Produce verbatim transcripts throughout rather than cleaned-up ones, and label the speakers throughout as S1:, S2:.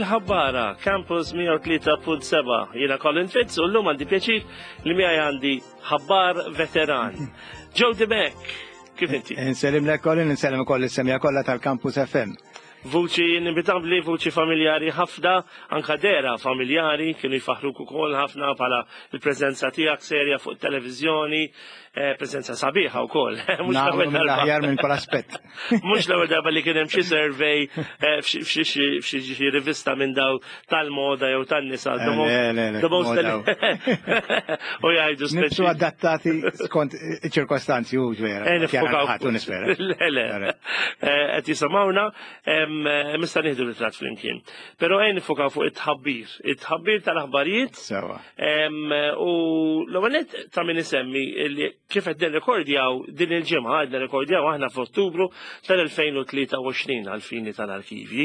S1: Il-ħabbara, Campus mija u tlieta punt seba'. Jiena Colin Fitz u llum għandi pjaċir li miegħi għandi ħabbar veteran. Joe DeMac, kif inti?
S2: Nsellim lek Colin, nsellim ukoll is-semja kollha tal-Campus F M.
S1: Vuċi inimitabli, vuċi familjari ħafna, anka dera familjari, kienu jfaħruk ukoll ħafna bħala il-preżenza tiegħek serja fuq televizjoni, preżenza sabiħa wkoll.
S2: Aħjar minn kull aspett.
S1: Mhux l-ewwel darba li kien hemm xi survey f'xi rivista minn daw tal-moda jew tan-nisa. U jgħidu
S2: Nibsu adattati skont iċ-ċirkostanzi u ġvera.
S1: Le, qed jisimgħuna mista nieħdu ritrat flimkien. Però għejn nifokaw fuq it-tħabbir, it-tħabbir tal-aħbarijiet. U l-ewwel ta' min isemmi li kif qed nirrekordjaw din il-ġimgħa qed nirrekordjaw aħna f'Ottubru tal-elfejn u tlieta u għoxrin għall-fini tal-arkivji.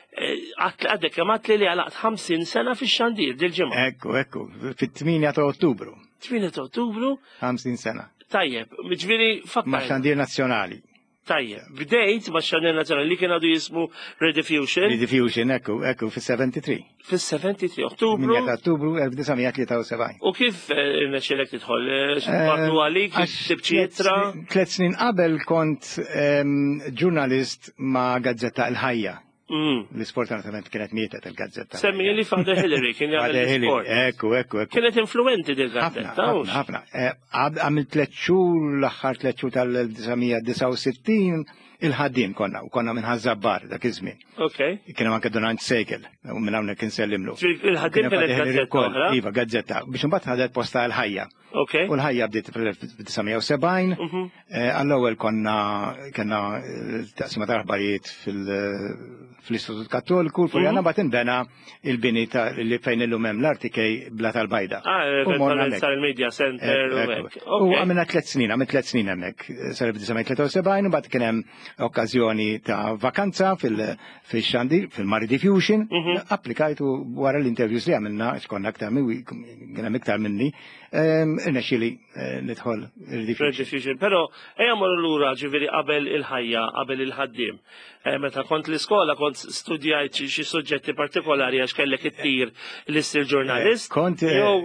S1: Għaddek kemm għatli li għalaqt ħamsin sena fix-xandir dil-ġimgħa.
S2: Ekku, ekku, fit-tminja ta' Ottubru.
S1: tminja ta' Ottubru?
S2: ħamsin sena.
S1: Tajjeb, miġifieri fakkar.
S2: Ma' xandir nazzjonali.
S1: Tajjeb, bdejt ma' xandir nazzjonali li kien għadu jismu Rediffusion.
S2: Rediffusion, ekku, ekku, fis-seventy-three.
S1: Fis-seventy-three, Ottubru.
S2: tminja ta' Ottubru elf tisa tlieta sebgħin.
S1: U kif irnexxielek tidħol? X'marru għalik, tibċietra?
S2: Tliet snin qabel kont ġurnalist ma' Gazzetta Il-Ħajja. L-isfortunatament kienet mietet il-gazzetta.
S1: Semmi li Father Hillary kien jagħmel l-isport.
S2: Ekku, ekku, ekku.
S1: Kienet influenti dil-gazzetta.
S2: Ħafna, ħafna. Għamil tliet xhur l-aħħar tliet xhur tal-elf sittin il-ħaddiem konna u konna minn Ħażabbar dak iż-żmien.
S1: Okej.
S2: Kien hemm anke Donant Sejkel u minn hawnhekk insellimlu.
S1: Il-ħaddiem kienet gazzetta oħra?
S2: Iva, gazzetta. Biex imbagħad ħadet posta l-ħajja.
S1: Okej.
S2: U l-ħajja bdiet fil-elf sebgħin. Għall-ewwel konna kellna taqsima tal-aħbarijiet fil-Istitut Kattoliku, furjana bat inbena il-bini li fejn illum hemm l-Artikej bla tal-Bajda.
S1: Ah, il-Media Center.
S2: U għamilna tliet snin, għamilt tliet snin hemmhekk. Sar elf tisa tlieta sebgħin u bagħad kien hemm okkażjoni ta' vakanza fil-xandir, fil-Mari Diffusion. Applikajtu wara l-interviews li għamilna, xkonna aktar minni, kien hemm iktar minni, irnexxieli nidħol
S1: Rediffusion. Però ejja morru lura ġifieri qabel il-ħajja, qabel il-ħaddiem. Meta kont l-iskola kont studjajt xi suġġetti partikolari għax kellek ittir l-issir ġurnalist.
S2: Kont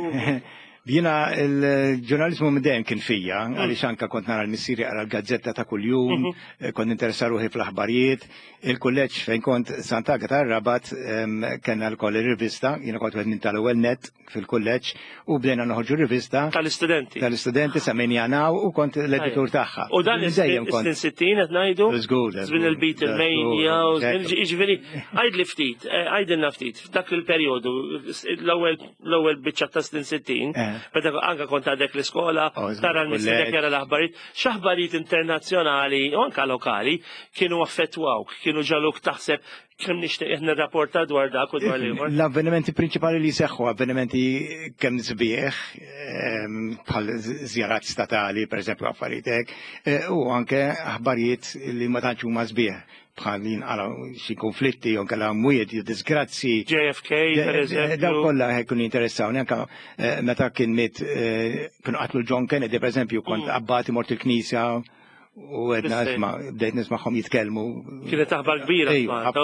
S2: Jiena il-ġurnalizmu mdejjem kien fija, għaliex anke kont nara l-missieri għara l-gazzetta ta' kuljum, kont ninteressa ruħi fl-aħbarijiet, il-kulleġġ fejn kont Sant'Agata tar-Rabat kellna l-koll ir-rivista, jiena kont wieħed minn tal-ewwel net fil-kulleġġ u bdejna noħorġu rivista
S1: tal-istudenti.
S2: Tal-istudenti semmejni Janaw u kont l-editur tagħha.
S1: U dan is-snin sittin qed ngħidu? Żmien il-Beatlemania u jiġifieri għajdli ftit, għajdilna ftit f'dak il-perjodu l-ewwel biċċa ta' snin sittin. Beda anka kont għadek l-iskola, tara l-mistedek jara l-aħbarijiet, x'aħbarijiet internazzjonali u anka lokali kienu affettwawk, kienu ġaluk taħseb kemm nixtieq nirrapporta dwar dak u dwar l-ieħor.
S2: L-avvenimenti prinċipali li seħħu avvenimenti kemm sbieħ bħal żjarat statali, pereżempju affarijiet hekk, u anke aħbarijiet li ma tantx huma sbieħ. Bħalin għala xi konflitti u kalla mwiet jew disgrazzi.
S1: J F K, per eżempju.
S2: Daw kollha ħekun jinteressawni anke meta kien mit kienu qatlu John Kennedy, per eżempju, kont abbati mort il-Knisja u għedna nisma, bdejt nismaħom jitkellmu.
S1: Kienet aħbar kbira.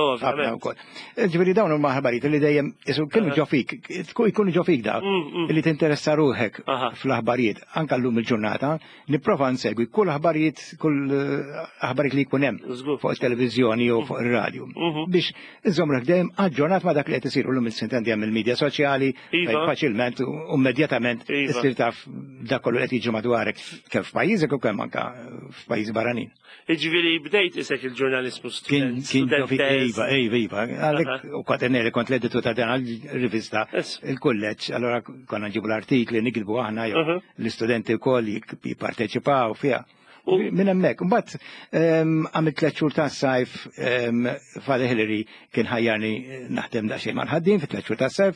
S2: Ġifieri dawn huma aħbarijiet li dejjem kienu ġofik, jkunu ġofik da, li tinteressa ruħek fl-aħbarijiet. Anke llum il-ġurnata nipprova nsegwi kull aħbarijiet, kull aħbarijiet li jkun hemm fuq it-televiżjoni u fuq ir-radju. Biex iżomrek dejjem aġġornat ma' dak li qed isir llum il-sintendi hemm il-medja soċjali faċilment u immedjatament issir taf dak kollu qed jiġi madwarek kemm f'pajjiżek u kemm anke f'pajjiżi barranin.
S1: Iġifieri bdejt isek il-ġurnalismu student.
S2: Kien iva, iva, iva. Għalhekk u kwaternieri kont l-editur ta' dan il-rivista il-kulleġġ, allora konna nġibu l-artikli nikilbu aħna jew l-istudenti wkoll jipparteċipaw fiha. Minn hemmhekk. Imbagħad għamilt tliet xhur tas-sajf Father Hillary kien ħajjarni naħdem daqsxejn mal-ħaddiem fit tliet xhur tas-sajf.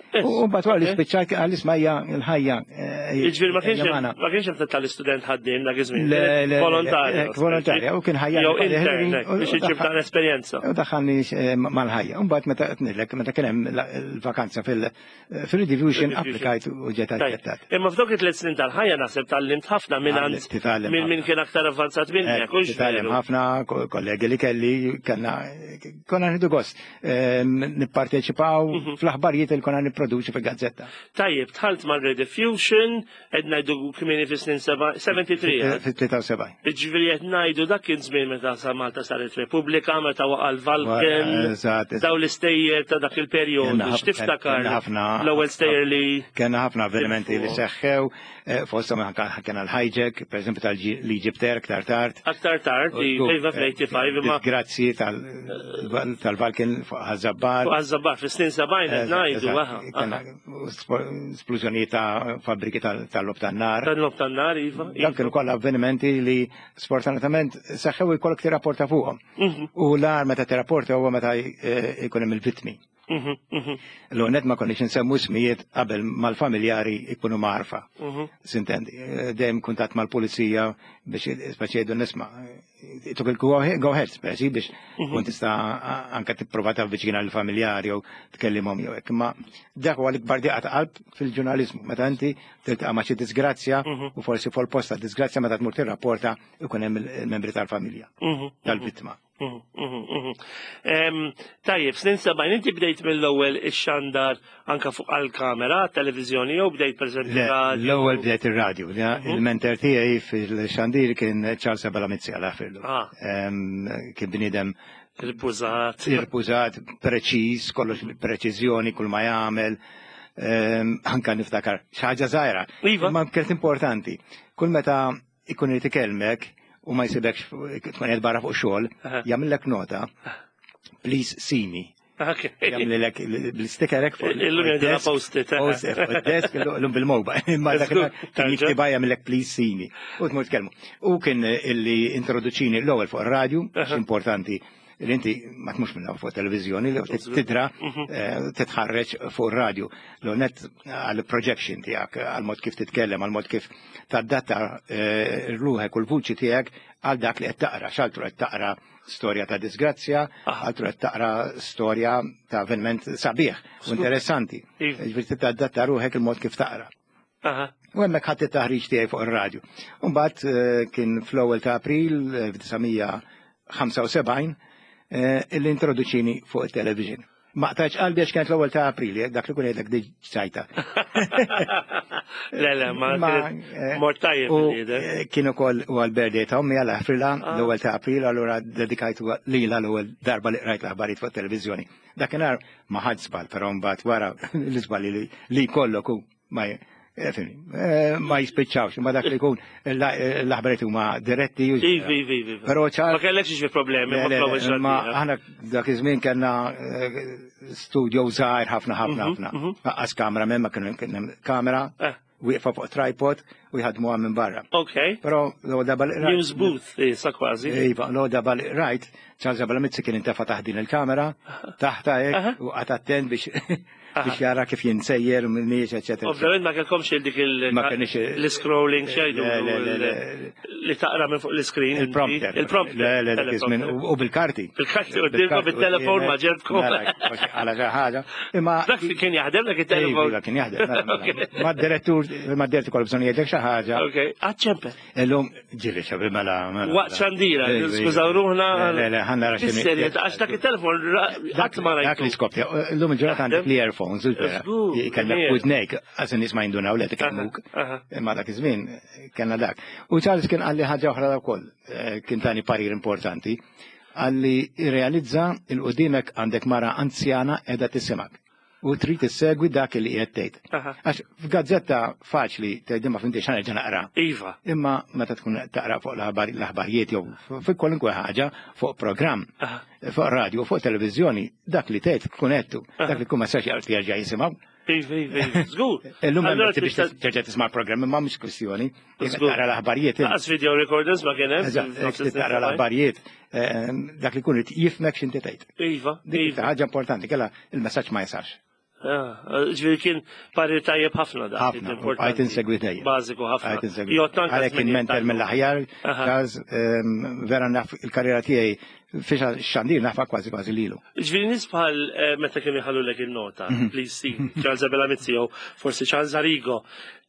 S2: U bat wara li spiċċa għal ismajja l-ħajja.
S1: Iġviri ma kienx hemm tal-istudent ħaddiem dak iż-żmien. Volontarja.
S2: Volontarja u kien ħajja.
S1: Jew intern biex iġib dan esperjenza.
S2: U daħħalni mal-ħajja. U mbagħad meta qed meta kien hemm il-vakanza fil-redivision applikajt u ġiet aċċettat.
S1: Imma f'dok it-tliet snin tal-ħajja naħseb tallimt ħafna minn minn kien aktar avvanzat minnek.
S2: Titgħallem ħafna kollegi li kelli kellna konna nieħdu gost nipparteċipaw fl-aħbarijiet li konna nipproduċi fil-gazzetta.
S1: Tajjeb, tħalt ma' Rediffusion, qed ngħidu kmieni fis-snin seventy-three.
S2: Fit-tlieta u sebgħin.
S1: Jiġifieri qed ngħidu dak kien żmien meta sa Malta saret Repubblika, meta waqa' l-Valken, daw l-istejjer ta' dak il-perjodu. X'tiftakar l-ewwel stejjer li.
S2: Kellna ħafna avvenimenti li seħħew, fosthom kien l-hijack, pereżempju tal-Egypter aktar tard.
S1: Aktar tard, iva fl-eighty-five imma.
S2: Grazzi tal-Valken fuq Ħażabbar.
S1: Fuq Ħażabbar fis-snin sabgħin qed ngħidu aħa.
S2: Kellna esplużjonijiet ta' fabbriki tal-lob tan-nar.
S1: Tal-lob tan-nar, iva.
S2: Dan kienu kollha avvenimenti li sfortunatament seħħew ikollok tirrapporta fuqhom. U l-ar meta tirrapporta huwa meta jkun hemm il-vittmi. L-għonet ma konniex nsemmu ismijiet qabel mal-familjari ikunu marfa. Sintendi, dejjem kuntat mal-pulizija biex speċi nisma. Tuk il-go ahead, speċi biex kun tista' anke tipprova tavviċina l-familjari jew tkellimhom jew hekk. Ma dak huwa l-ikbar diqa' ta' qalb fil-ġurnaliżmu. Meta inti tiltaqa' ma' xi disgrazzja u forsi fuq posta disgrazzja meta tmur tirrapporta ikun hemm il-membri tal-familja tal-vittma.
S1: Tajjeb, snin sabajn, inti bdejt mill-ewwel ix-xandar anka fuq għall-kamera, televizjoni jew bdejt pereżempju radio?
S2: L-ewwel bdejt ir-radju. Il-mentor tiegħi fil-xandir kien Charles Abalamizzi għal aħfirlu. Kien bniedem
S1: irpużat.
S2: Irpużat, preċiż, kollox preċiżjoni, kull ma jagħmel. Anka niftakar xi ħaġa żgħira. Ma kienet importanti. Kull meta ikun irid ikelmek u ma jsibekx tkun qed barra fuq xogħol, jagħmellek nota, please see me. Jagħmellek bl-stickerek fuq
S1: il-lum jgħidilha post-it.
S2: Post-it, l-lum bil-mobile. Imma dak kien jiktibha jagħmellek please see me. U tmur tkellmu. U kien illi introduċini l-ewwel fuq ir-radju, importanti li inti ma tmux minna fuq televizjoni li tidra titħarreġ fuq ir-radju. L-onet għal-projection tiegħek, għal-mod kif titkellem, għal-mod kif taddatta ruħek u l-vuċi tiegħek għal dak li qed taqra, x'altru qed taqra storja ta' disgrazzja, altru qed taqra storja ta' avveniment sabiħ u interessanti. Ġifieri taddatta ruħek il-mod kif taqra. U hemmhekk ħadd it-taħriġ tiegħi fuq ir-radju. U mbagħad kien fl-ewwel ta' April tisa sebgħin illi introduċini fuq il-television. Ma taċ qalbi għax kienet l-ewwel ta' April, dak li kun jgħidlek di ċajta.
S1: Le, le, ma mort tajjeb.
S2: Kien ukoll u għal-birthday ta' ommi għal Afrila l-ewwel ta' April, allura dedikajtu lila l-ewwel darba li rajt l-aħbarijiet fuq televizjoni. Dakinhar ma ħadd żball, però mbagħad wara l-iżball li jkollok ma ma jispiċċawx, ma dak li jkun l-aħbarijiet huma diretti.
S1: Ivi, ivi, ivi.
S2: Però ċar.
S1: Ma kellekx xi problemi,
S2: ma aħna dak iż-żmien kellna studio żgħir ħafna ħafna ħafna. Aqas kamera m'hemm ma kienu kamera wieqfa fuq tripod u jħadmuha minn barra.
S1: Okay.
S2: Però l dabal
S1: news booth sa kważi.
S2: Iva, l dabal right, Charles Abalamizzi kien intefa' taħt din il-kamera, taħta hekk u qatt attent biex biex jara kif jinsejjer u minniex, eccetera.
S1: Ovvjament ma kellkomx dik il-scrolling xejdu li taqra minn fuq l-screen.
S2: Il-prompter.
S1: Il-prompter.
S2: U bil-karti.
S1: Bil-karti u dilkom bil-telefon ma ġebkom.
S2: Għala ħaġa.
S1: Dak li kien jaħdem dak il-telefon.
S2: Iva kien jaħdem. Ma d-direttur, ma d-direttur kol bżon jgħidek xi ħaġa.
S1: Ok, għadċempe.
S2: Illum ġiri xabi mela.
S1: Waqt xandira, skużaw ruħna.
S2: Le, le, ħanna raxin.
S1: Għax dak il-telefon dak ma rajtu.
S2: Dak li skopja. Illum il-ġurat għandek li earphones, kellek kudnejk, għasin nisma jinduna u letek għamuk. Imma dak iż-żmien kellna dak. U Charles kien għalli ħaġa oħra da wkoll, kien tani parir importanti, għalli realizza il-qudimek għandek mara anzjana edha tisimak. U trid issegwi dak li qiegħed tgħid. Għax f'gazzetta faċli tgħidilha f'intix ħaġa naqra.
S1: Iva.
S2: Imma meta tkun taqra fuq l-aħbarijiet jew fi kwalunkwe ħaġa fuq programm, fuq radio, fuq televiżjoni, dak li tgħid tkun qedtu, dak li tkun ma sax jerġa' jisimgħu.
S1: Iva, iva, żgur.
S2: Illum hemm biex terġa' tisma' programm imma mhix kwistjoni. Taqra l-aħbarijiet.
S1: Laqas video recorders ma kien hemm.
S2: Taqra l-aħbarijiet dak li kun jifmek x'inti tgħid.
S1: Iva,
S2: iva. Ħaġa importanti kellha il-messaġġ ma jisax.
S1: Ġviri kien parir tajjeb ħafna da.
S2: ħafna, għajt insegwi tajjeb.
S1: Bażiku ħafna.
S2: Għalek kien mentor mill-aħjar, għaz vera naf il-karriera tiegħi fiex xandir nafa kważi kważi lilu.
S1: Ġviri nisbħal meta kien jħallu lek il-nota, please see, Charles Abelamitzi, jew forsi Charles Arrigo,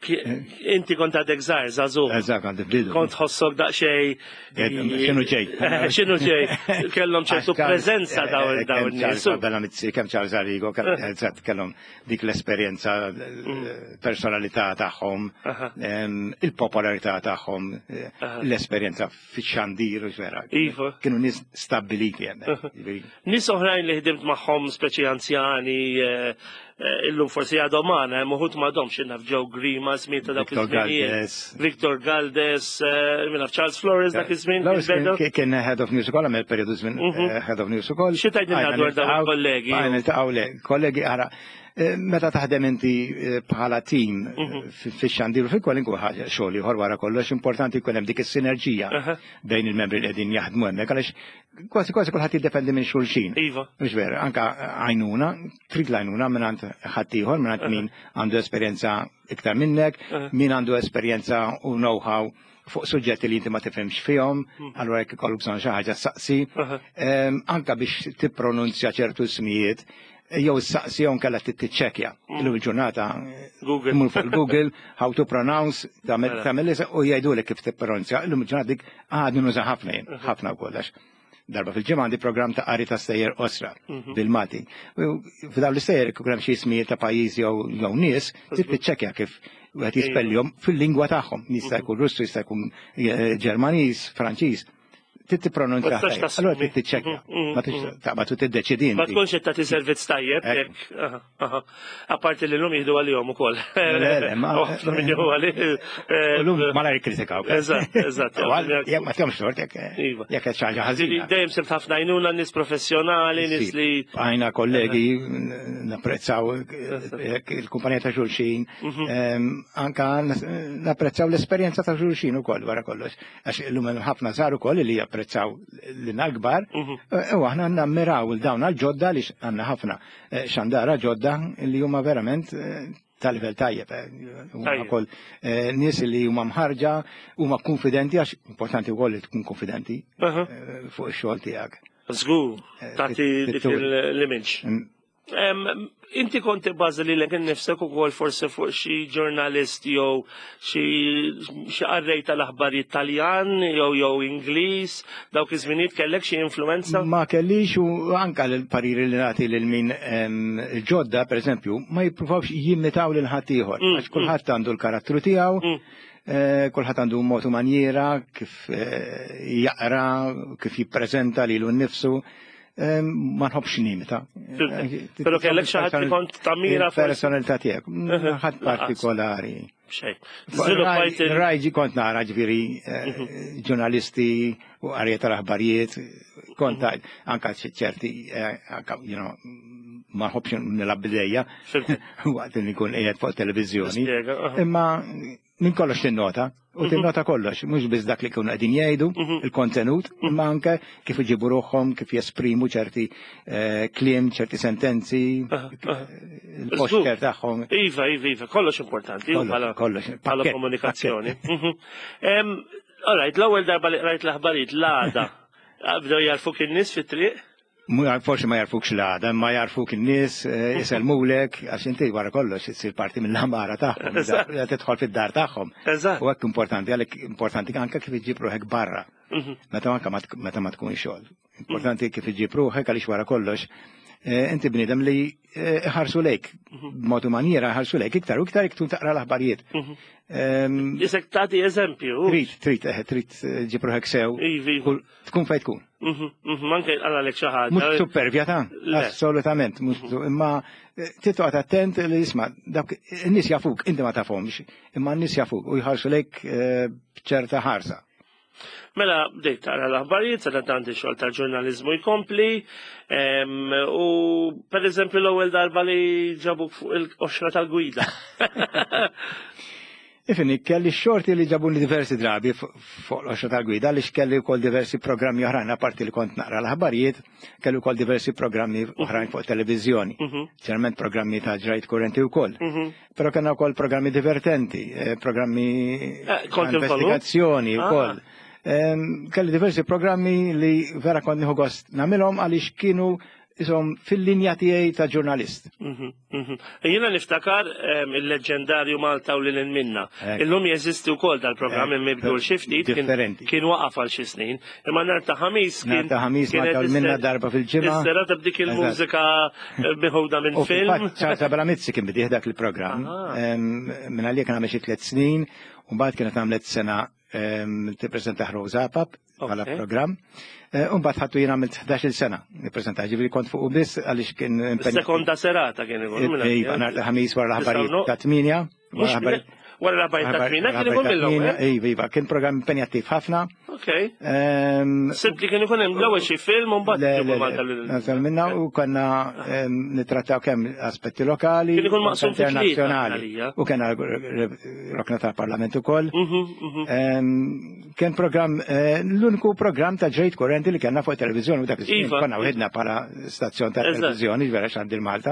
S1: inti kont għadek zaħir, zazu.
S2: Eżak, għandek blidu.
S1: Kont ħossok daqxej.
S2: Xinu ġej.
S1: Xinu ġej. Kellhom ċertu prezenza dawn dawn
S2: Charles Abelamitzi, kemm Charles Arrigo, kellhom dik l-esperjenza, personalità tagħhom, il-popolarità tagħhom, l-esperjenza fiċ-xandir, ġvera. Kienu nis stabiliti għemmek.
S1: Nis oħrajn li ħdimt maħħom speċi anzjani, illum forsi għadomana, muħut maħdom xinnaf Joe Grima, zmita dak
S2: il-żminijiet.
S1: Victor Galdes, minnaf Charles Flores dak il-żmin.
S2: Kien head of news ukoll, għamil periodu żmin head of news ukoll.
S1: Xitajdin għadwar daw kollegi?
S2: Għajn il-taqaw kollegi għara. Meta taħdem inti bħala tim fix-xandir u fi kwalinkwa ħaġa xogħol ieħor wara kollox importanti jkun hemm dik is-sinerġija bejn il-membri li qegħdin jaħdmu hemmhekk għaliex kważi kważi kulħadd jiddependi minn xulxin.
S1: Iva.
S2: Mhux vera, anke għajnuna, trid l-għajnuna mingħand ħadd ieħor mingħand min għandu esperjenza iktar minnek, min għandu esperjenza u know-how fuq suġġetti li inti ma tifhimx fihom, allura jekk ikollok bżonn xi ħaġa saqsi, anke biex tippronunzja ċertu ismijiet. Jew s-saqsi jew kalla t-tċekja. Il-ġurnata imur fuq Google, how to pronounce, tamel u jgħidulek kif t-pronunzja. Il-ġurnata dik għadni nuża ħafna jien, ħafna kollox. Darba fil-ġimgħa għandi programm ta' qari ta' stejjer osra bil-Mati. F'dawn l-istejjer kien hemm xi ismijiet ta' pajjiżi jew nies, trid tiċċekkja kif wieħed jispellhom fil-lingwa tagħhom. Jista' jkun Russu, jista' jkun Ġermaniż, Franċiż. Titti pronunzja. Allora titti ċekja. Ma tu tiddeċidi.
S1: Ma tkunx qed tagħti servizz tajjeb jekk. Apparti li l-lum jieħdu għalihom ukoll.
S2: L-lum ma la jikkritikaw.
S1: Eżatt, eżatt.
S2: Jekk ma tjomx tort jekk jekk qed xi ħażina.
S1: Dejjem sibt ħafna għajnuna nies professjonali, nies li.
S2: Għajna kollegi napprezzaw il-kumpanija ta' xulxin. Anka napprezzaw l-esperjenza ta' xulxin ukoll wara kollox. Għax illum ħafna żgħar ukoll li japprezzaw l-akbar, u aħna nammiraw il-dawn għal-ġodda li għanna ħafna xandara ġodda li huma verament tal-livell tajjeb. Ukoll nies li huma mħarġa, huma konfidenti, għax importanti wkoll li tkun konfidenti fuq ix-xogħol tiegħek.
S1: Żgur, tagħti dik l-image. Inti konti bażi li l-għen nifsek u kol forse fuq xi ġurnalist jew xi qarrej tal-aħbarijiet Taljan jew jew Ingliż, dawk iż-żminijiet kellek xi influenza?
S2: Ma kellix u anke l-pariri li nagħti lil min ġodda, pereżempju, ma jippruvawx jimmitaw lil ħadd ieħor, għax kulħadd għandu l-karattru tiegħu, kulħadd għandu mod u manjera kif jaqra, kif jippreżenta lilu nnifsu. Ma nħobx nimita.
S1: Pero kellek xi ħadd li kont tammira
S2: personalità tiegħek, ħadd partikolari. Rajġi kont nara ġifieri ġurnalisti u qarja tal-aħbarijiet, kont anke ċerti ma nħobbx nilgħab bidejja waqt li nkun qiegħed fuq televiżjoni. Imma min kollox tinnota, u tinnota kollox, mhux biss dak li kienu qegħdin jgħidu, il-kontenut, imma anke kif iġibu ruħhom, kif jesprimu ċerti kliem, ċerti sentenzi, il-poster tagħhom.
S1: Iva, iva, iva, kollox importanti, bħala komunikazzjoni. All right, l-ewwel darba li rajt l-aħbarijiet l-għada, bdew jarfuk in-nies fit-triq?
S2: Forsi ma jarfukx l-għada, ma jarfuk in-nies, jiselmulek, għax inti wara kollox issir parti mill-ħambara tagħhom, tidħol fid-dar tagħhom. U hekk importanti, għalhekk importanti anke kif iġġib ruħek barra. Meta meta ma tkun xogħol. Importanti kif iġġib ruħek għaliex wara kollox inti bniedem li ħarsu lejk, b'modu maniera ħarsu lejk iktar u iktar iktar taqra l-aħbarijiet.
S1: Isek tagħti eżempju.
S2: Trid, trid, trid ġib ruħek sew, tkun fejn tkun.
S1: Manke għalek xi ħaġa.
S2: Mhux supervja ta' assolutament, imma titqgħod attent li jisma' dak in-nies jafuk, inti ma tafhomx, imma n-nies jafuk u jħarsu lejk b'ċerta ħarsa.
S1: Mela, bdejt tara l-aħbarijiet, sa tanti xogħol tal-ġurnaliżmu jkompli, u per eżempju l-ewwel darba li ġabuk fuq il-qoxra tal-gwida.
S2: Ifini, kelli xorti li ġabuni diversi drabi fuq l-għoxa tal-gwida li xkelli wkoll diversi programmi oħrajn, apparti li kont naqra l-ħabarijiet, kelli wkoll diversi programmi oħrajn fuq televizjoni. Ċerment programmi ta' ġrajt kurrenti wkoll. Però kellna wkoll programmi divertenti, programmi ta' investigazzjoni wkoll. Kelli diversi programmi li vera kont nieħu gost nagħmilhom għaliex kienu isom fil-linja tiegħi ta' ġurnalist.
S1: Jiena niftakar il-leġendarju Malta u lil minna. Illum jeżisti wkoll tal-programm imma bdul xi ftit kien waqaf għal xi snin. Imma nhar ta' ħamis kien
S2: ta' ħamis Malta u minna darba fil-ġimgħa.
S1: Is-serata b'dik il-mużika biħuda minn film.
S2: ċarta bla Mizzi kien bidih dak il-programm. Minn għalija kien għamel xi tliet snin u mbagħad kienet għamlet sena tippreżenta Rosa Pap bħala programm. Umbat ħattu jien għamilt ħdax-il sena nippreżenta, ġifieri kont fuq biss għaliex kien
S1: sekonda serata kien ikun.
S2: Iva, nhar ta' ħamis wara l-aħbarijiet ta' tminja.
S1: Wara l-aħbarijiet ta' tminja kien ikun mill-ewwel.
S2: Iva, iva, kien programm impenjattiv ħafna.
S1: Okej. Simpli kien ikun hemm l-ewwel xi film u mbagħad
S2: nasal minna u konna nittrattaw kemm aspetti lokali, internazzjonali u kien rokna tal-Parlament ukoll. Kien programm l-uniku programm ta' ġejt korrenti li kellna fuq televizjoni u dak iż-żmien konna wieħedna bħala stazzjon ta' televizjoni vera x'għandi Malta.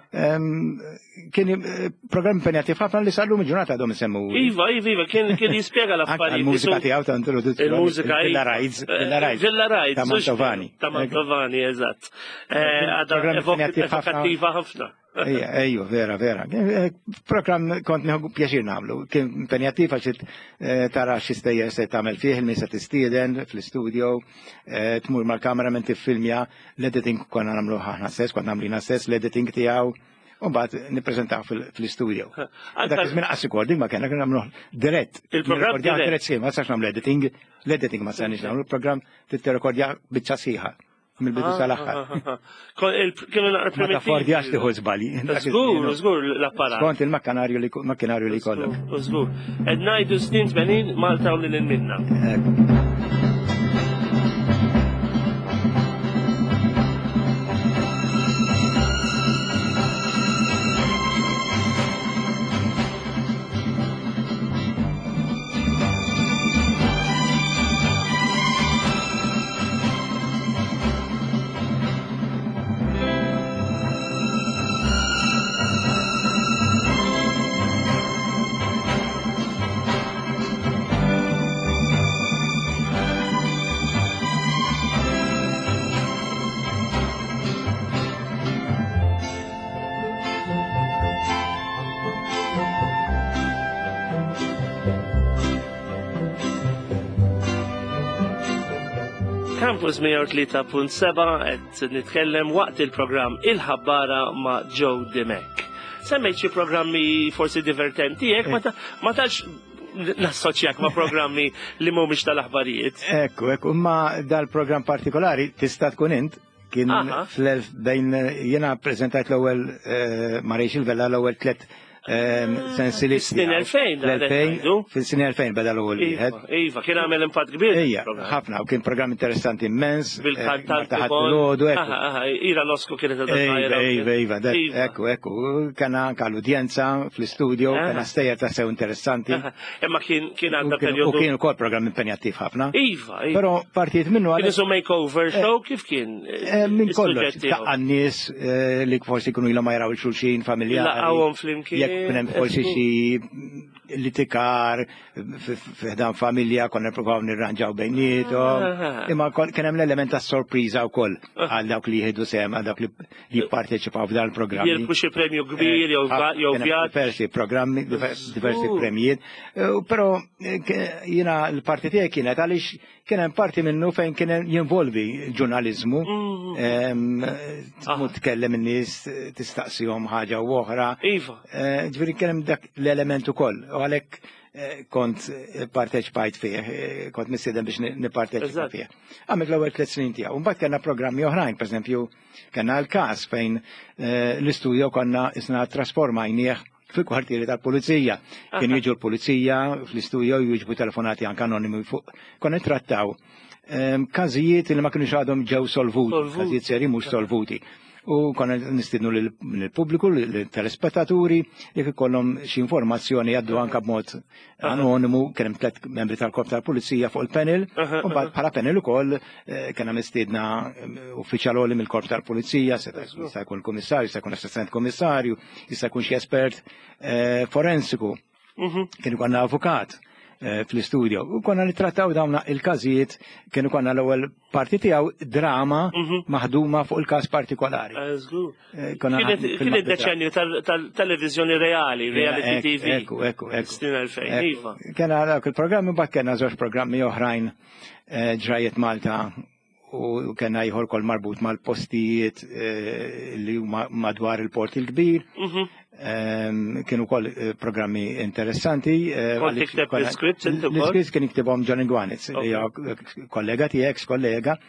S2: Kien programm impenjattiv ħafna li sar lum il-ġurnata għadhom isemmu.
S1: Iva, iva, iva, kien jispjega l-affarijiet.
S2: Il-mużika tiegħu ta' introduzzjoni.
S1: Il-mużika
S2: Villa Rajds.
S1: Villa Rajds.
S2: Ta' Mantovani.
S1: Ta' Mantovani, eżatt. Għadha evokattiva ħafna.
S2: Ejju, vera, vera. Program kont neħu pjaċir namlu. Kien impenjattiv għaxit tara xistejjer se tamel fih, il-misa t-istiden fl-studio, tmur mal-kameramen tifilmja, l-editing konna namlu ħahna stess, konna namlina stess, l-editing tijaw, un bat niprezentaw fil-studio. Dak iżmin għas-recording ma kena kena namlu dirett.
S1: Il-program
S2: dirett sħim, ma sax namlu editing, l-editing ma sanix namlu, il-program t-rekordja bicċa siħa. Mill-bidu sal-axħar.
S1: Kienu naqra
S2: primitivi. Ma tafordjax liħu zbali.
S1: Zgur, zgur l-apparat.
S2: Skont il-makkanarju li kollha.
S1: Zgur. Ed najdu snin tmenin Malta u lil minna. Campus mija u tlieta punt seba' qed nitkellem waqt il-programm Il-ħabbara ma' Joe Dimek. Semmejt xi programmi forsi divertenti jekk ma tax nassoċjak ma' programmi li mhumiex tal-aħbarijiet.
S2: Ekku, ekku, ma dal-programm partikolari tista' tkun int kien fl-elf bejn jiena ppreżentajt l-ewwel ma' Rachel Vella l-ewwel tliet sensili.
S1: Fis-snin elfejn
S2: fil-snin elfejn beda l-ewwel wieħed.
S1: Iva, kien għamel impatt kbir.
S2: Ija, ħafna, u kien programm interessanti immens.
S1: Bil-kantant
S2: l-ħodu,
S1: Ira Losko kienet
S2: Iva, Iva, Iva, ekku, ekku, kena anka l-udjenza fl-istudio, kena stejjer ta' sew interessanti.
S1: Imma kien għandha perjodu.
S2: U kien ukoll programm impenjattiv ħafna.
S1: Iva, Iva.
S2: Però partijiet minnu
S1: għal. Kien isu makeover show kif kien?
S2: Min kollox, ta' għannis li forsi kunu ilhom ma jaraw il-xulxin familjari.
S1: Laqgħuhom flimkien.
S2: Kunem forsi xi litikar f'dan familja konna provaw nirranġaw bejnietom. Imma kien hemm l-element ta' sorpriża wkoll għal dawk li jieħdu sem għal dawk li jipparteċipaw f'dan il-programm.
S1: Jirbu xi premju kbir jew vjat.
S2: Diversi programmi, diversi premijiet. Però jiena l-parti tiegħi kienet għaliex kien hemm parti minnu fejn kien jinvolvi ġurnaliżmu. Tkellem in-nies tistaqsihom ħaġa u oħra.
S1: Iva.
S2: Ġifieri kien hemm dak l-element ukoll. U għalhekk kont parteċipajt fih, kont missieden biex nipparteċipa fih. Għamilt l-ewwel tliet snin tiegħu. Mbagħad kellna programmi oħrajn, pereżempju kellna l-każ fejn l-istudio konna isna trasformajnieh fil-kwartieri tal-pulizija. Kien jiġu l-pulizija fl-istudio jiġbu telefonati anke anonimi fuq. Konna trattaw każijiet li ma kienux għadhom ġew solvuti, każijiet seri mhux solvuti. u konna nistidnu l-pubbliku, l-telespettaturi, jekk ikollhom xi informazzjoni jgħaddu anke b'mod anonimu, kien hemm tliet membri tal-Korp tal-Pulizija fuq il-panel, u mbagħad bħala panel ukoll kien hemm mistiedna uffiċjal mill-Korp tal-Pulizija, jista' jkun kummissarju, jista' jkun assistent kummissarju, jista' jkun xi espert forensiku, kien ikollna avukat fl-istudio. U konna nittrattaw dawna il-każijiet, kienu konna l-ewwel parti tiegħu drama maħduma fuq il-każ partikolari.
S1: Kien id-deċenju tal-televiżjoni reali, reality T V.
S2: Ekku, ekku, ekku. Kena dak il-programmi, mbagħad kena żewġ programmi oħrajn ġrajiet Malta u kena ieħor kol marbut mal-postijiet li huma madwar il-Port il-Kbir. Kienu kol programmi interessanti.
S1: Kont tikteb l-scripts intu kol?
S2: L-scripts kien iktibhom Johnny Gwanitz, kollega tiegħek, ex-kollega.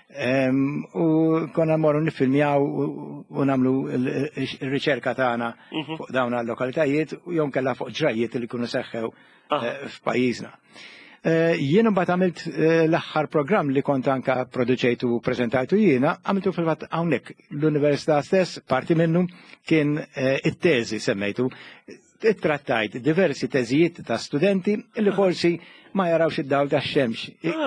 S2: U konna morru nifilmjaw u namlu il-riċerka tagħna fuq dawn l-lokalitajiet u jom kella fuq ġrajiet li kunu seħħew f'pajjiżna. Jien mbagħad għamilt l-aħħar programm li kont anka produċejtu u preżentajtu jiena, għamiltu fil-fatt hawnhekk l-Università stess, parti minnu kien it-teżi semmejtu. Trattajt diversi teżijiet ta' studenti li forsi ma jarawx id-dawl ta' xemx.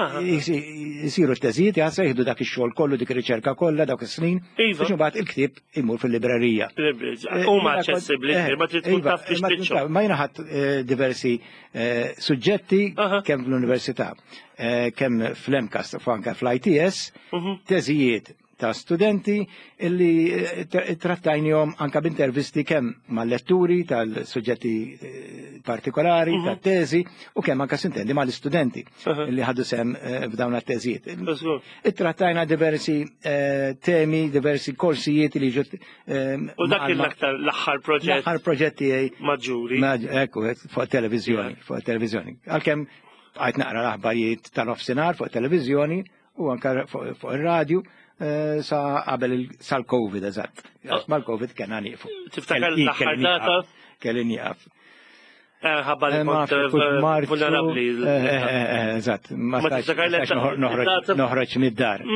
S2: Jisiru t-teżijiet jgħasa jihdu dak ix-xogħol kollu, dik riċerka kollha, dak is-snin, biex imbagħad il-ktieb imur fil-librerija.
S1: Huma aċċessibbli, ma trid tkun taf tixtieq.
S2: Ma jiena ħadd diversi suġġetti kemm fl-università, kemm fl-Emcast u anke fl-I T S, teżijiet ta' studenti illi trattajnihom anka b'intervisti kemm mal-letturi tal-suġġetti partikolari, tat-teżi, u kemm anka sintendi mal-istudenti illi ħaddu sehem f'dawn at-teżijiet. Ittrattajna diversi temi, diversi korsijiet li ġut.
S1: U dak l-aktar l-aħħar proġett.
S2: L-aħħar proġetti
S1: maġġuri.
S2: Ekku, fuq televizjoni, fuq televizjoni. Għalkemm għajt naqra l-aħbarijiet tal-offsinar fuq televizjoni u anka fuq ir-radju. Sa qabel sal-Covid, eżatt. Mal-Covid kena nieqfu.
S1: Tiftakar l-aħħar data?
S2: Kelli nieqaf.
S1: Ħabba li kont vulnerabli.
S2: Eżatt. Ma tistax noħroġ mid-dar.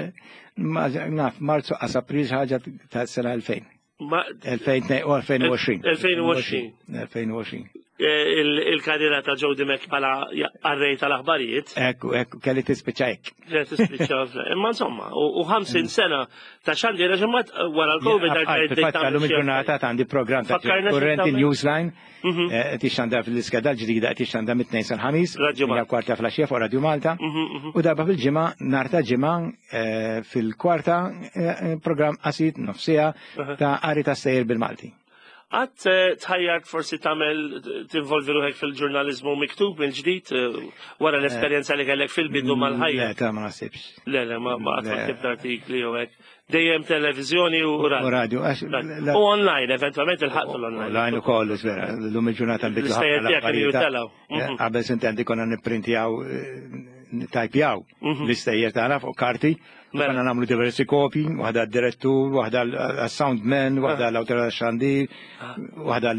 S2: Naf, Marzu qas April ħaġa ta' sena elfejn. elfejn u elfejn u għoxrin.
S1: elfejn u għoxrin.
S2: elfejn u għoxrin.
S1: Il-karriera ta' Jody Mack bħala arrej tal-aħbarijiet.
S2: Ekku, ekku, kelli tispiċa hekk.
S1: Tispiċa, imma insomma, u ħamsin sena ta' xandi reġimat wara l-Covid
S2: għal-għal. Fil-fatt il-ġurnata għandi program ta' Kurrenti Newsline, tixxanda fil-iskeda l-ġdida, tixxanda mit-tnejn sal-ħamis, kwarta fl-axija fuq Radio Malta, u darba fil-ġimgħa, narta ġimgħa fil-kwarta program qasid nofsija ta' qari ta' sejr bil-Malti.
S1: Għat tħajjart forsi tamel tinvolvi ruħek fil-ġurnalizmu miktub mill-ġdid wara l-esperienza li kellek fil-bidu mal-ħajja?
S2: Le, ta' ma nasibx.
S1: Le, le, ma għat tib artikli u għek. Dejjem televizjoni u radio. U online, eventualment il-ħat l-online.
S2: Online u kollu, svera. L-lum il-ġurnata nbidlu
S1: ħafna.
S2: Għabel sintendi konna niprintjaw, tajpjaw l-istejjer tagħna fuq karti. Għanna namlu diversi kopi, waħda l-direttur, waħda l-soundman, waħda l-autora xandir, waħda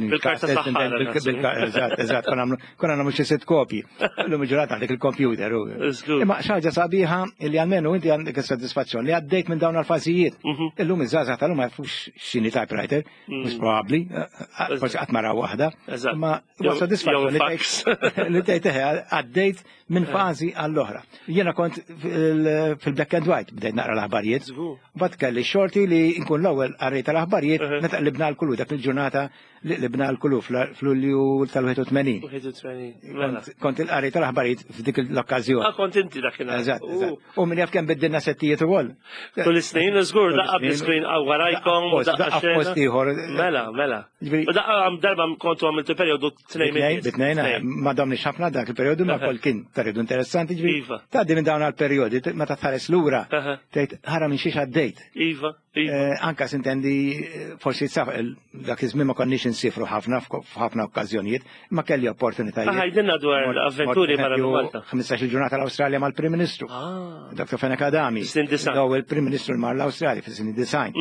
S2: l-Eżat, eżat, konna namlu xeset kopi. L-mġurat għandek il-kompjuter. Imma xaġa sabiħa li għalmenu inti għandek il-soddisfazzjon li għaddejt minn dawn għal-fazijiet. Illum iż-żazah tal-lum ma jafux xini typewriter, mus probabli, forsi għatmara waħda. Ma soddisfazzjon li tejteħe għaddejt minn fazi għall-oħra. Jena kont fil-black and white. Bdejt naqra l-aħbarijiet, bad kelli xorti li nkun l-ewwel qarrejt l-aħbarijiet meta libna l-kullu dak il-ġurnata li libna l-kullu fl-Lulju tal-wieħed u tmenin. Kont il-qarrejt l-aħbarijiet f'dik l-okkażjoni.
S1: Ah, kont inti dak kien.
S2: Eżatt, eżatt. U min jaf kemm biddilna settijiet ukoll.
S1: Tul is-snin żgur daqqa bl-iskrin warajkom
S2: daqqa post ieħor.
S1: Mela, mela. U daqqa darba kontu għamiltu perjodu tnejn
S2: bitnejn, ma domniex ħafna dak il-perjodu ma kol kien perjodu interessanti ġifieri. Tgħaddi minn dawn għall-perjodi meta tħares lura. Tgħid ħara minn xi għaddejt.
S1: Iva.
S2: Anka sintendi forsi dak iż-żmien ma konniex insifru ħafna f'ħafna okkażjonijiet, ma kelli opportunitajiet.
S1: Ħajdilna dwar avventuri barra Malta.
S2: ħmistax-il ġurnata l-Awstralja mal-Prim Ministru. Doktor Fenek Adami. L-ewwel Prim Ministru mar l-Awstralja fis-snin design.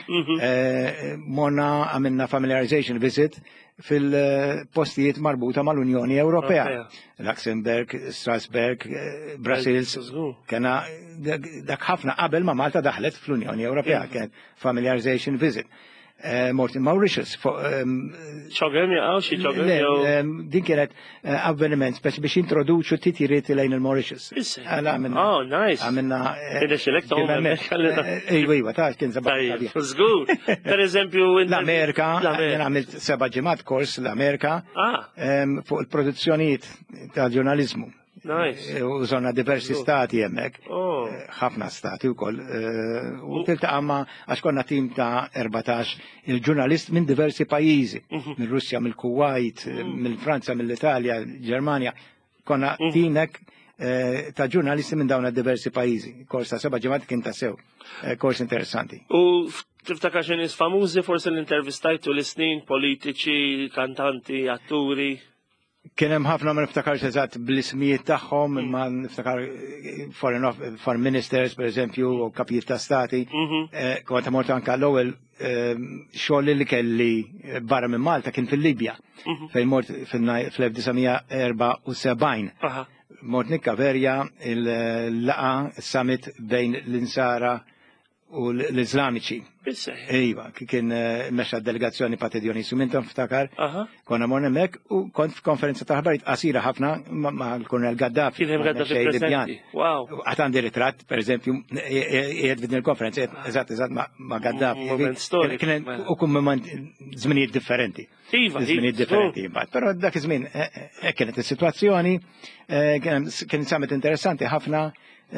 S2: Monna għamilna familiarization visit fil-postijiet marbuta mal-Unjoni Ewropea. Luxemburg, Strasbourg, Brussels, kena dak ħafna qabel ma Malta daħlet fl-Unjoni Ewropea, kien familiarization visit. Mort in Mauritius.
S1: ċogem jaqaw xi ċogem?
S2: Din kienet avveniment speċi biex introduċu titjiriet lejn il-Mauritius.
S1: Oh, nice.
S2: Għamilna.
S1: Kien
S2: Ejwa, ejwa, ta' kien zabaħ.
S1: Zgur. Per eżempju.
S2: L-Amerika, għamilt seba ġemat kors l-Amerika fuq il-produzzjonijiet ta' ġurnalizmu.
S1: Nice.
S2: Użonna diversi stati jemmek, ħafna stati u koll. U tilta għamma għax konna tim ta' erbatax il-ġurnalist minn diversi pajizi, minn Russja, mill Kuwait, mill Franza, mill Italja, Germania. Konna timek ta' ġurnalisti minn dawna diversi pajizi. Kors ta' seba ġemat kien ta' sew. Kors interessanti.
S1: U tiftakar xenis famużi forse l-intervistajtu l-snin, politiċi, kantanti, atturi?
S2: Kien hemm ħafna ma niftakarx eżatt bl-ismijiet tagħhom, ma niftakar foreign foreign ministers pereżempju u kapijiet ta' stati. Kont mort anke l-ewwel xogħol li kelli barra minn Malta kien fil-Libja. Fejn mort fl-elf tisa' erba' u sebgħin. Mort nikkaverja il-laqa summit bejn l-insara u l-Islamiċi. Ejwa, kien meċa delegazzjoni Patedjoni Suminton ftakar, konna morna mek u kont f'konferenza ta' ħabarit qasira ħafna ma' l-Kolonel Gaddafi.
S1: Kien hemm Gaddafi presenti. Wow.
S2: Għatandi ritratt, per eżempju, jgħed vidni l-konferenza, eżatt eżatt ma' Gaddafi.
S1: Moment storiku.
S2: Kien u kum moment żminijiet differenti.
S1: Iva,
S2: żminijiet differenti. Però dak iż-żmien kienet is-sitwazzjoni, kien samet interessanti ħafna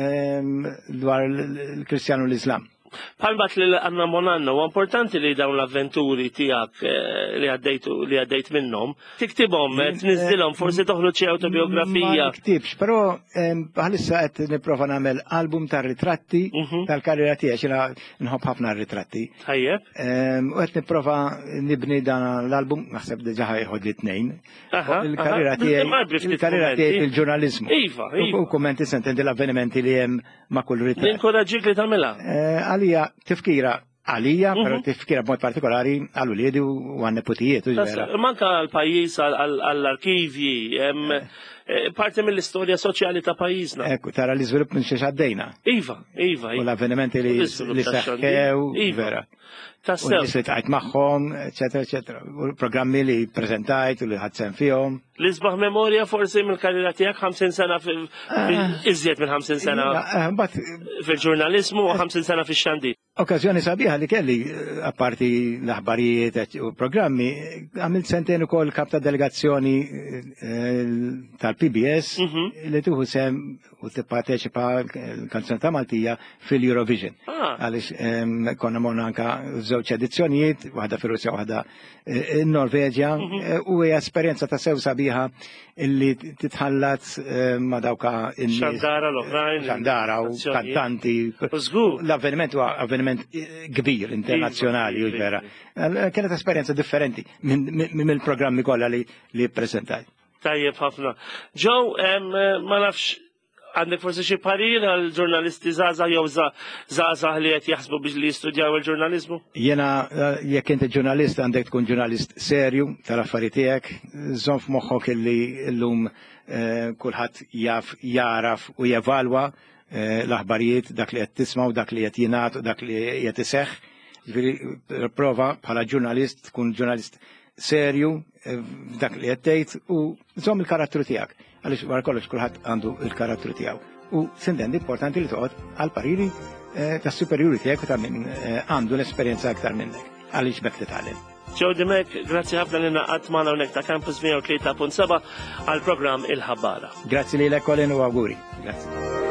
S2: dwar l-Kristjanu l-Islam.
S1: Palbat li għanna monanna, u importanti li dawn l-avventuri tijak li għaddejt minnom, tiktibom, t-nizdilom, forsi toħlu ċi autobiografija.
S2: Ma tiktibx, pero bħalissa għed niprofa namel album ta' ritratti tal-karriera tijak, xina nħob ħafna ritratti.
S1: Ħajjeb.
S2: U għed niprofa nibni dan l-album, naħseb deġa ħajħod li t-nejn. Il-karriera tijak, il-karriera tijak il-ġurnalizmu.
S1: Iva, iva.
S2: U kommenti senten dil-avvenimenti li jem ma' kull ritratt.
S1: L-inkoraġik li tamela.
S2: Għalija tifkira għalija, pero tifkira b'mod partikolari għal-uliedi u għan-nepotijiet.
S1: Manka għal-pajis, għall-arkivji, parti mill-istoria soċjali ta' pajizna.
S2: Ekku, tara l-izvilupp minn xiex għaddejna.
S1: Iva, iva.
S2: U l-avvenimenti li seħħew, vera. U nis li tqajt magħhom, eccetera, eccetera. U programmi li prezentajt u li ħadsen fihom.
S1: L-isbaħ memorja forsi mill-karriera tiegħek ħamsin sena iżjed minn ħamsin sena fil-ġurnalizmu u ħamsin sena fix-xandir.
S2: Okkażjoni sabiħa li kelli, apparti l-aħbarijiet u programmi, għamilt sentejn ukoll kap ta' delegazzjoni tal-P B S li tuħu sem u tipparteċipa l-kanzun ta' Maltija fil-Eurovision. Għaliex konna morna anka żewġ edizzjonijiet, waħda fir-Russja, waħda in-Norveġja, u hija esperjenza ta' sew sabiħa illi titħallat ma' dawka
S1: xandara l-oħrajn,
S2: xandara u kantanti. L-avveniment huwa avveniment kbir internazzjonali u vera. Kienet esperjenza differenti minn il-programmi kollha li ppreżentajt.
S1: Tajjeb ħafna. Joe, ma nafx għandek forsi xi parir għal ġurnalisti żgħażagħ jew żgħażagħ li qed jaħsbu biex li jistudjaw il-ġurnaliżmu?
S2: Jiena jekk inti ġurnalist għandek tkun ġurnalist serju tal-affarijiet tiegħek, żomm f'moħħok illi llum kulħadd jaf jaraf u jevalwa l-aħbarijiet dak li qed tisma' u dak li qed jingħad u dak li qed iseħħ. Ġifieri prova bħala ġurnalist tkun ġurnalist serju dak li qed tgħid u żomm il-karattru tiegħek. Għalix wara kollox kulħadd għandu il-karattru tiegħu. U sindendi importanti li toqgħod għal pariri tas-superjuri tiegħek u ta' min għandu l-esperjenza aktar minnek. Għaliex bekk titgħallem.
S1: Joe Dimek, grazzi ħafna li naqgħod magħna hawnhekk ta' Campus mija u tlieta punt seba' għall-programm Il-Ħabbara.
S2: Grazzi lilek Colin u auguri. Grazzi.